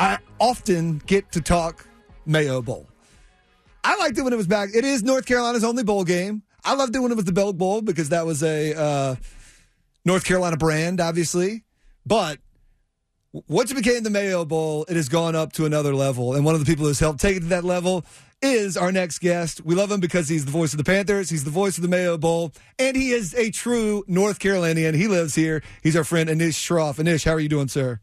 I often get to talk Mayo Bowl. I liked it when it was back. It is North Carolina's only bowl game. I loved it when it was the Belk Bowl because that was a North Carolina brand, obviously. But once it became the Mayo Bowl, it has gone up to another level. And one of the people who's helped take it to that level is our next guest. We love him because he's the voice of the Panthers. He's the voice of the Mayo Bowl. And he is a true North Carolinian. He lives here. He's our friend Anish Shroff. Anish, how are you doing, sir?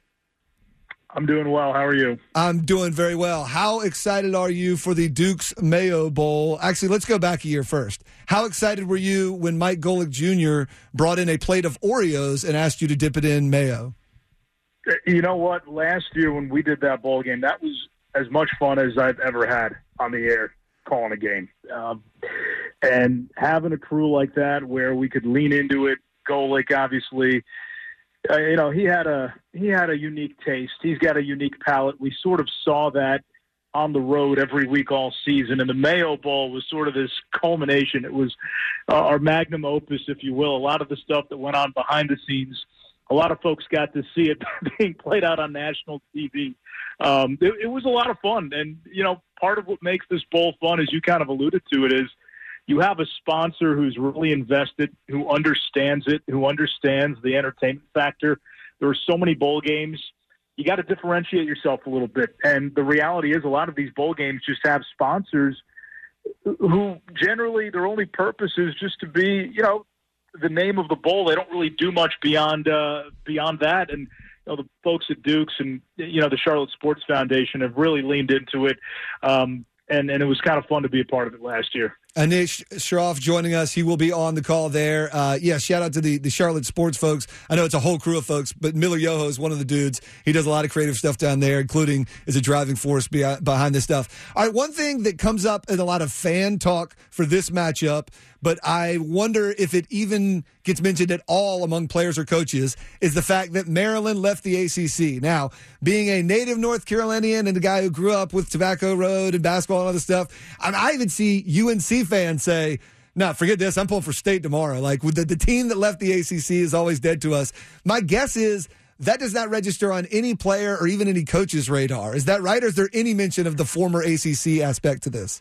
I'm doing well. How are you? I'm doing very well. How excited are you for the Duke's Mayo Bowl? Actually, let's go back a year first. How excited were you when Mike Golick Jr. brought in a plate of Oreos and asked you to dip it in mayo? You know what? Last year when we did that bowl game, that was as much fun as I've ever had on the air calling a game. And having a crew like that where we could lean into it, Golick obviously – he had a unique taste. He's got a unique palate. We sort of saw that on the road every week all season, and the Mayo Bowl was sort of this culmination. It was our magnum opus, if you will. A lot of the stuff that went on behind the scenes, a lot of folks got to see it being played out on national TV. It was a lot of fun, and part of what makes this bowl fun, as you kind of alluded to it, is you have a sponsor who's really invested, who understands it, who understands the entertainment factor. There are so many bowl games. You got to differentiate yourself a little bit. And the reality is a lot of these bowl games just have sponsors who generally their only purpose is just to be, the name of the bowl. They don't really do much beyond that. And the folks at Duke's and, the Charlotte Sports Foundation have really leaned into it. And it was kind of fun to be a part of it last year. Anish Shroff joining us. He will be on the call there. Shout out to the Charlotte sports folks. I know it's a whole crew of folks, but Miller Yoho is one of the dudes. He does a lot of creative stuff down there, including is a driving force behind this stuff. All right, one thing that comes up in a lot of fan talk for this matchup, but I wonder if it even gets mentioned at all among players or coaches, is the fact that Maryland left the ACC. Now, being a native North Carolinian and a guy who grew up with Tobacco Road and basketball and other stuff, I even see UNC fans say, no, forget this. I'm pulling for state tomorrow. Like, with the team that left the ACC is always dead to us. My guess is that does not register on any player or even any coach's radar. Is that right? Or is there any mention of the former ACC aspect to this?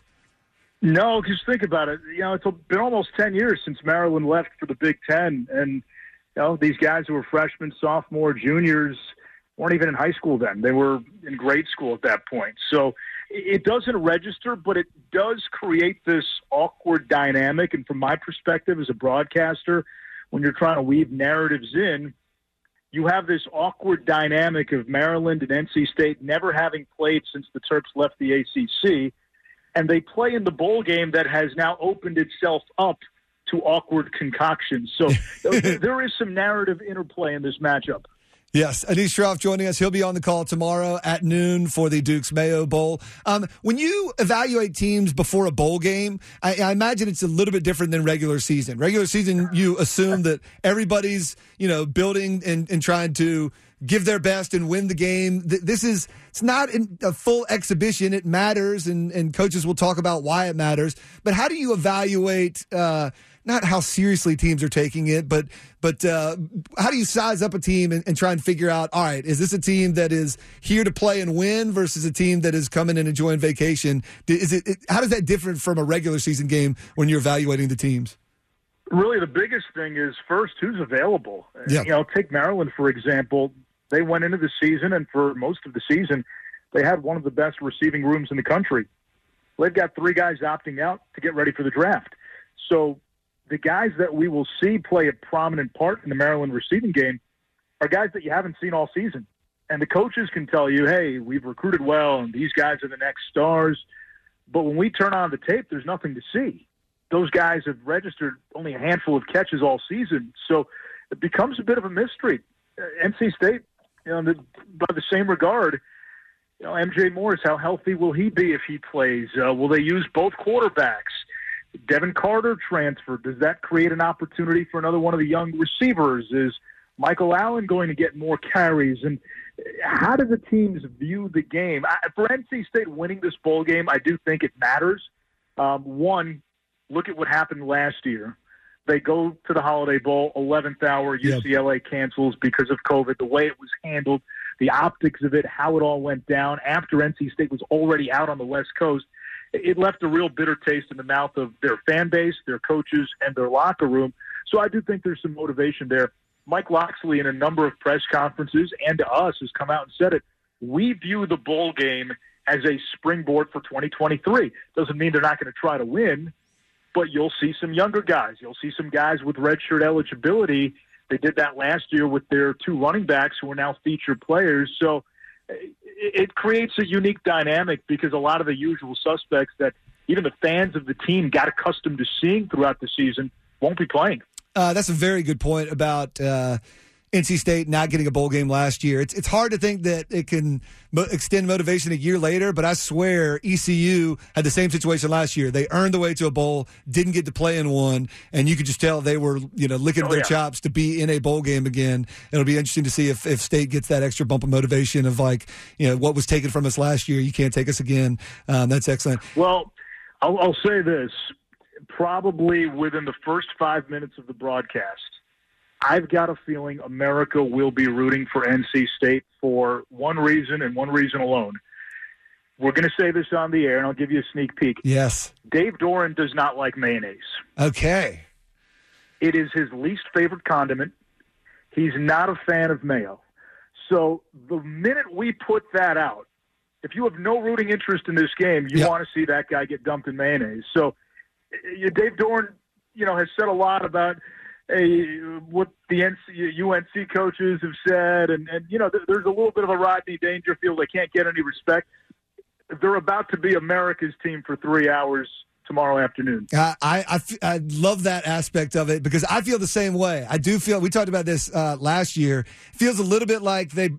No, because think about it. It's been almost 10 years since Maryland left for the Big Ten. And, these guys who were freshmen, sophomore, juniors weren't even in high school then. They were in grade school at that point. So it doesn't register, but it does create this awkward dynamic. And from my perspective as a broadcaster, when you're trying to weave narratives in, you have this awkward dynamic of Maryland and NC State never having played since the Terps left the ACC. And they play in the bowl game that has now opened itself up to awkward concoctions. So there is some narrative interplay in this matchup. Yes, Anish Shroff joining us. He'll be on the call tomorrow at noon for the Duke's Mayo Bowl. When you evaluate teams before a bowl game, I imagine it's a little bit different than regular season. Regular season, you assume that everybody's, building and trying to give their best and win the game. It's not a full exhibition. It matters, and coaches will talk about why it matters. But how do you evaluate not how seriously teams are taking it, but how do you size up a team and try and figure out, all right, is this a team that is here to play and win versus a team that is coming and enjoying vacation? How does that differ from a regular season game when you're evaluating the teams? Really, the biggest thing is first, who's available. Yeah. Take Maryland, for example. They went into the season, and for most of the season, they had one of the best receiving rooms in the country. They've got 3 guys opting out to get ready for the draft. So the guys that we will see play a prominent part in the Maryland receiving game are guys that you haven't seen all season. And the coaches can tell you, hey, we've recruited well, and these guys are the next stars. But when we turn on the tape, there's nothing to see. Those guys have registered only a handful of catches all season. So it becomes a bit of a mystery. NC State, by the same regard, MJ Morris, how healthy will he be if he plays? Will they use both quarterbacks? Devin Carter transfer. Does that create an opportunity for another one of the young receivers? Is Michael Allen going to get more carries? And how do the teams view the game? For NC State winning this bowl game, I do think it matters. One, look at what happened last year. They go to the Holiday Bowl, 11th hour, UCLA cancels because of COVID, the way it was handled, the optics of it, how it all went down after NC State was already out on the West Coast. It left a real bitter taste in the mouth of their fan base, their coaches, and their locker room. So I do think there's some motivation there. Mike Locksley, in a number of press conferences and to us, has come out and said it. We view the bowl game as a springboard for 2023. Doesn't mean they're not going to try to win, but you'll see some younger guys. You'll see some guys with redshirt eligibility. They did that last year with their 2 running backs who are now featured players. So it creates a unique dynamic because a lot of the usual suspects that even the fans of the team got accustomed to seeing throughout the season won't be playing. That's a very good point about NC State not getting a bowl game last year. It's hard to think that it can extend motivation a year later, but I swear ECU had the same situation last year. They earned the way to a bowl, didn't get to play in one, and you could just tell they were licking their chops to be in a bowl game again. It'll be interesting to see if State gets that extra bump of motivation of what was taken from us last year, you can't take us again. That's excellent. Well, I'll say this. Probably within the first 5 minutes of the broadcast, I've got a feeling America will be rooting for NC State for one reason and one reason alone. We're going to say this on the air, and I'll give you a sneak peek. Yes. Dave Doran does not like mayonnaise. Okay. It is his least favorite condiment. He's not a fan of mayo. So the minute we put that out, if you have no rooting interest in this game, you want to see that guy get dumped in mayonnaise. So Dave Doran, has said a lot about what the UNC coaches have said, and there's a little bit of a Rodney Dangerfield. They can't get any respect. They're about to be America's team for 3 hours tomorrow afternoon. I love that aspect of it because I feel the same way. I do feel, we talked about this last year, it feels a little bit like they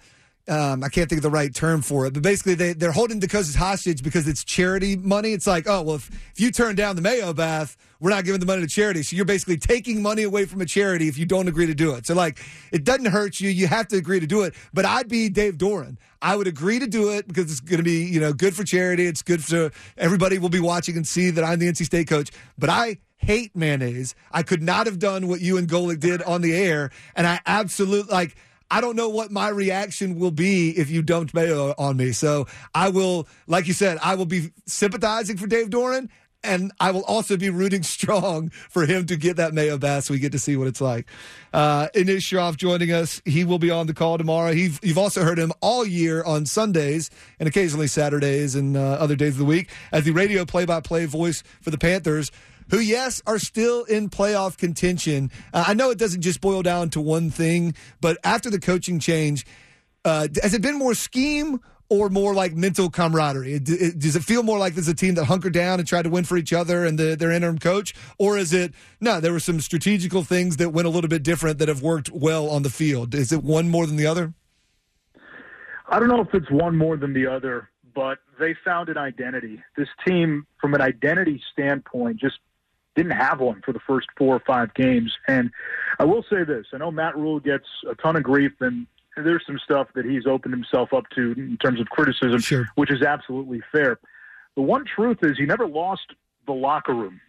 I can't think of the right term for it, but basically they're holding the coaches hostage because it's charity money. It's like, oh, well, if you turn down the Mayo bath, we're not giving the money to charity. So you're basically taking money away from a charity if you don't agree to do it. So, it doesn't hurt you. You have to agree to do it. But I'd be Dave Doran. I would agree to do it because it's going to be, good for charity. It's good for everybody will be watching and see that I'm the NC State coach. But I hate mayonnaise. I could not have done what you and Golick did on the air. And I absolutely, I don't know what my reaction will be if you dumped mayo on me. So I will, like you said, I will be sympathizing for Dave Doran, and I will also be rooting strong for him to get that mayo bath so we get to see what it's like. Inish Shroff joining us. He will be on the call tomorrow. You've also heard him all year on Sundays and occasionally Saturdays and other days of the week as the radio play-by-play voice for the Panthers, who, yes, are still in playoff contention. I know it doesn't just boil down to one thing, but after the coaching change, has it been more scheme or more like mental camaraderie? Does it feel more like there's a team that hunkered down and tried to win for each other and their interim coach? Or is it, no, there were some strategical things that went a little bit different that have worked well on the field? Is it one more than the other? I don't know if it's one more than the other, but they found an identity. This team, from an identity standpoint, just didn't have one for the first 4 or 5 games. And I will say this. I know Matt Rule gets a ton of grief, and there's some stuff that he's opened himself up to in terms of criticism, sure, which is absolutely fair. The one truth is he never lost the locker room.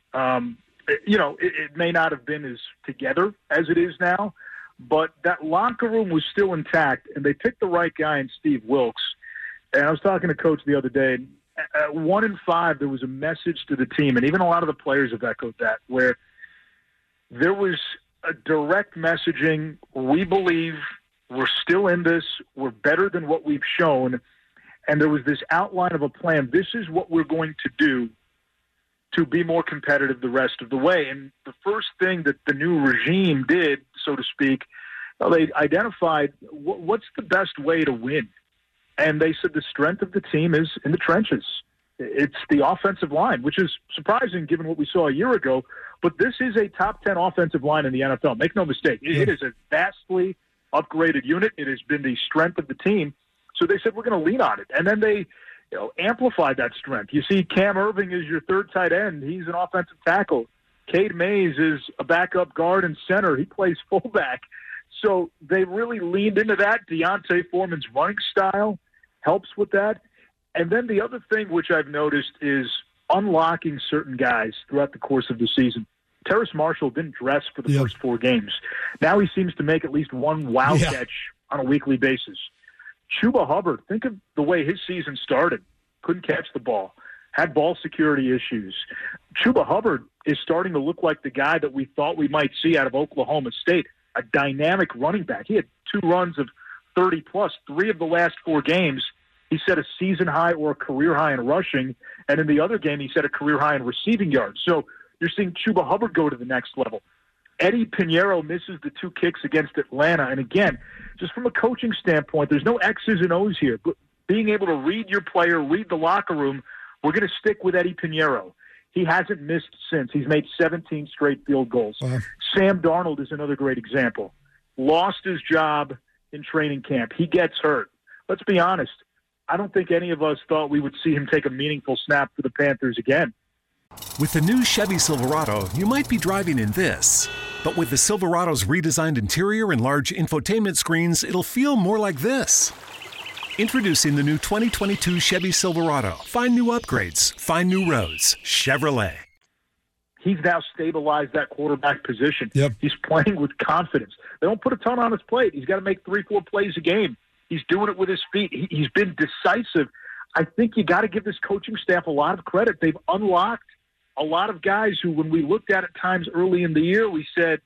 It may not have been as together as it is now, but that locker room was still intact, and they picked the right guy in Steve Wilks. And I was talking to Coach the other day, and at 1 in 5, there was a message to the team, and even a lot of the players have echoed that, where there was a direct messaging. We believe we're still in this. We're better than what we've shown. And there was this outline of a plan. This is what we're going to do to be more competitive the rest of the way. And the first thing that the new regime did, so to speak, they identified what's the best way to win. And they said the strength of the team is in the trenches. It's the offensive line, which is surprising given what we saw a year ago. But this is a top 10 offensive line in the NFL. Make no mistake. It is a vastly upgraded unit. It has been the strength of the team. So they said, we're going to lean on it. And then they amplified that strength. You see Cam Irving is your third tight end. He's an offensive tackle. Cade Mays is a backup guard and center. He plays fullback. So they really leaned into that. Deontay Foreman's running style helps with that. And then the other thing which I've noticed is unlocking certain guys throughout the course of the season. Terrace Marshall didn't dress for the first 4 games. Now he seems to make at least one catch on a weekly basis. Chuba Hubbard, think of the way his season started. Couldn't catch the ball. Had ball security issues. Chuba Hubbard is starting to look like the guy that we thought we might see out of Oklahoma State, a dynamic running back. He had 2 runs of 30-plus. 3 of the last 4 games, he set a season high or a career high in rushing, and in the other game, he set a career high in receiving yards. So you're seeing Chuba Hubbard go to the next level. Eddie Pinheiro misses the 2 kicks against Atlanta. And again, just from a coaching standpoint, there's no X's and O's here. But being able to read your player, read the locker room, we're going to stick with Eddie Pinheiro. He hasn't missed since. He's made 17 straight field goals. Wow. Sam Darnold is another great example. Lost his job in training camp. He gets hurt. Let's be honest. I don't think any of us thought we would see him take a meaningful snap for the Panthers again. With the new Chevy Silverado, you might be driving in this. But with the Silverado's redesigned interior and large infotainment screens, it'll feel more like this. Introducing the new 2022 Chevy Silverado. Find new upgrades. Find new roads. Chevrolet. He's now stabilized that quarterback position. Yep. He's playing with confidence. They don't put a ton on his plate. He's got to make 3-4 plays a game. He's doing it with his feet. He's been decisive. I think you got to give this coaching staff a lot of credit. They've unlocked a lot of guys who, when we looked at times early in the year, we said,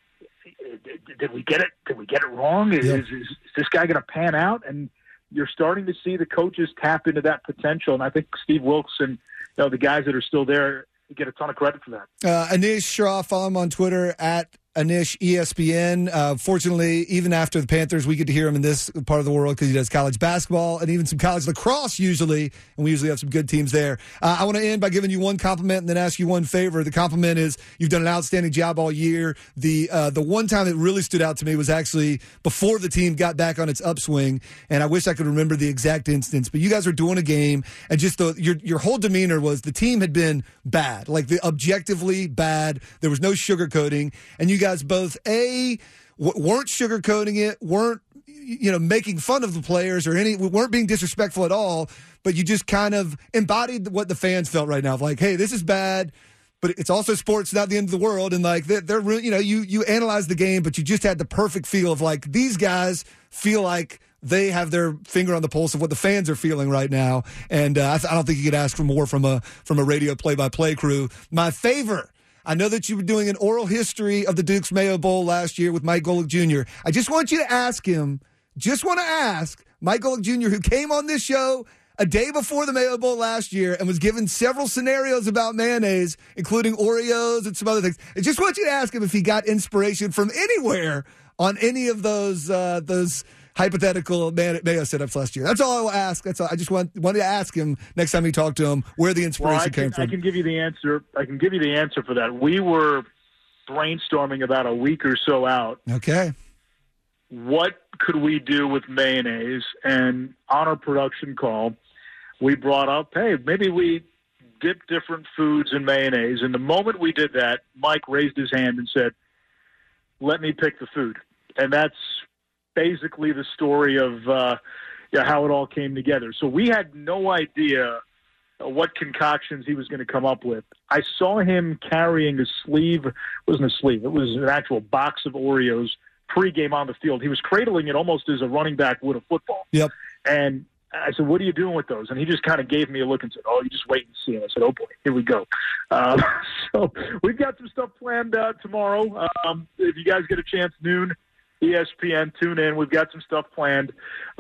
did we get it? Did we get it wrong? Is this guy going to pan out? And you're starting to see the coaches tap into that potential. And I think Steve Wilkes and the guys that are still there get a ton of credit for that. Anish Shah, follow him on Twitter at Anish ESPN. Fortunately, even after the Panthers, we get to hear him in this part of the world because he does college basketball and even some college lacrosse usually, and we usually have some good teams there. I want to end by giving you one compliment and then ask you one favor. The compliment is you've done an outstanding job all year. The one time that really stood out to me was actually before the team got back on its upswing, and I wish I could remember the exact instance, but you guys were doing a game, and just your whole demeanor was the team had been bad, like objectively bad. There was no sugarcoating, and you guys both weren't sugarcoating it, weren't making fun of the players or weren't being disrespectful at all, but you just kind of embodied what the fans felt right now, like, hey, this is bad, but it's also sports, not the end of the world, and like they're you analyze the game, but you just had the perfect feel of like these guys feel like they have their finger on the pulse of what the fans are feeling right now, and I don't think you could ask for more from a radio play-by-play crew. My favor. I know that you were doing an oral history of the Duke's Mayo Bowl last year with Mike Golic Jr. I just want you to ask him, Mike Golic Jr., who came on this show a day before the Mayo Bowl last year and was given several scenarios about mayonnaise, including Oreos and some other things. I just want you to ask him if he got inspiration from anywhere on any of those hypothetical mayo setups last year. That's all I will ask. That's all. I just wanted to ask him next time you talk to him where the inspiration came from. I can give you the answer. For that. We were brainstorming about a week or so out. Okay. What could we do with mayonnaise? And on our production call, we brought up, hey, maybe we dip different foods in mayonnaise. And the moment we did that, Mike raised his hand and said, let me pick the food. And that's basically the story of how it all came together. So we had no idea what concoctions he was going to come up with. I saw him carrying a sleeve. It wasn't a sleeve. It was an actual box of Oreos pregame on the field. He was cradling it almost as a running back would a football. Yep. And I said, what are you doing with those? And he just kind of gave me a look and said, you just wait and see. And I said, oh, boy, here we go. So we've got some stuff planned tomorrow. If you guys get a chance, noon, ESPN, tune in. We've got some stuff planned.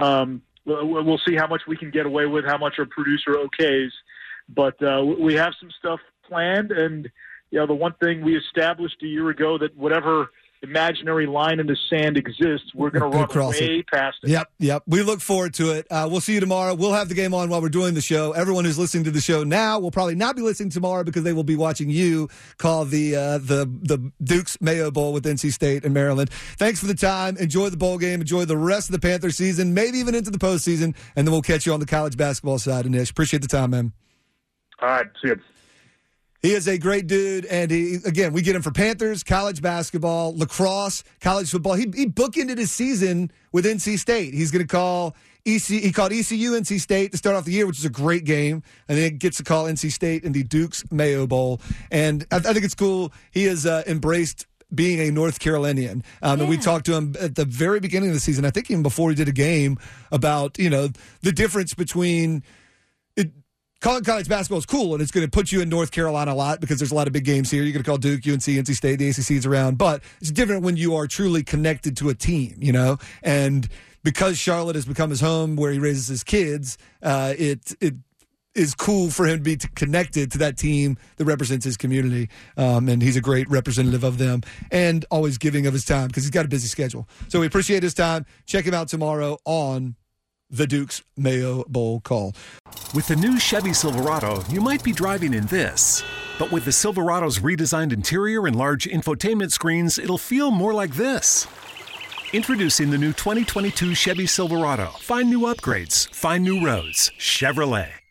We'll see how much we can get away with, how much our producer okays. But we have some stuff planned. And, the one thing we established a year ago that whatever imaginary line in the sand exists, we're going to run way past it. Yep. We look forward to it. We'll see you tomorrow. We'll have the game on while we're doing the show. Everyone who's listening to the show now will probably not be listening tomorrow because they will be watching you call the Duke's Mayo Bowl with NC State and Maryland. Thanks for the time. Enjoy the bowl game. Enjoy the rest of the Panther season, maybe even into the postseason, and then we'll catch you on the college basketball side. Anish, appreciate the time, man. All right. See you. He is a great dude, and we get him for Panthers, college basketball, lacrosse, college football. He bookended his season with NC State. He's going to call he called ECU NC State to start off the year, which is a great game, and then gets to call NC State in the Duke's Mayo Bowl. And I think it's cool. He has embraced being a North Carolinian. And we talked to him at the very beginning of the season, I think even before he did a game, about, the difference between college basketball is cool, and it's going to put you in North Carolina a lot because there's a lot of big games here. You're going to call Duke, UNC, NC State, the ACC is around. But it's different when you are truly connected to a team, And because Charlotte has become his home where he raises his kids, it is cool for him to be connected to that team that represents his community. And he's a great representative of them and always giving of his time because he's got a busy schedule. So we appreciate his time. Check him out tomorrow on the Duke's Mayo Bowl Call. With the new Chevy Silverado, you might be driving in this. But with the Silverado's redesigned interior and large infotainment screens, it'll feel more like this. Introducing the new 2022 Chevy Silverado. Find new upgrades. Find new roads. Chevrolet.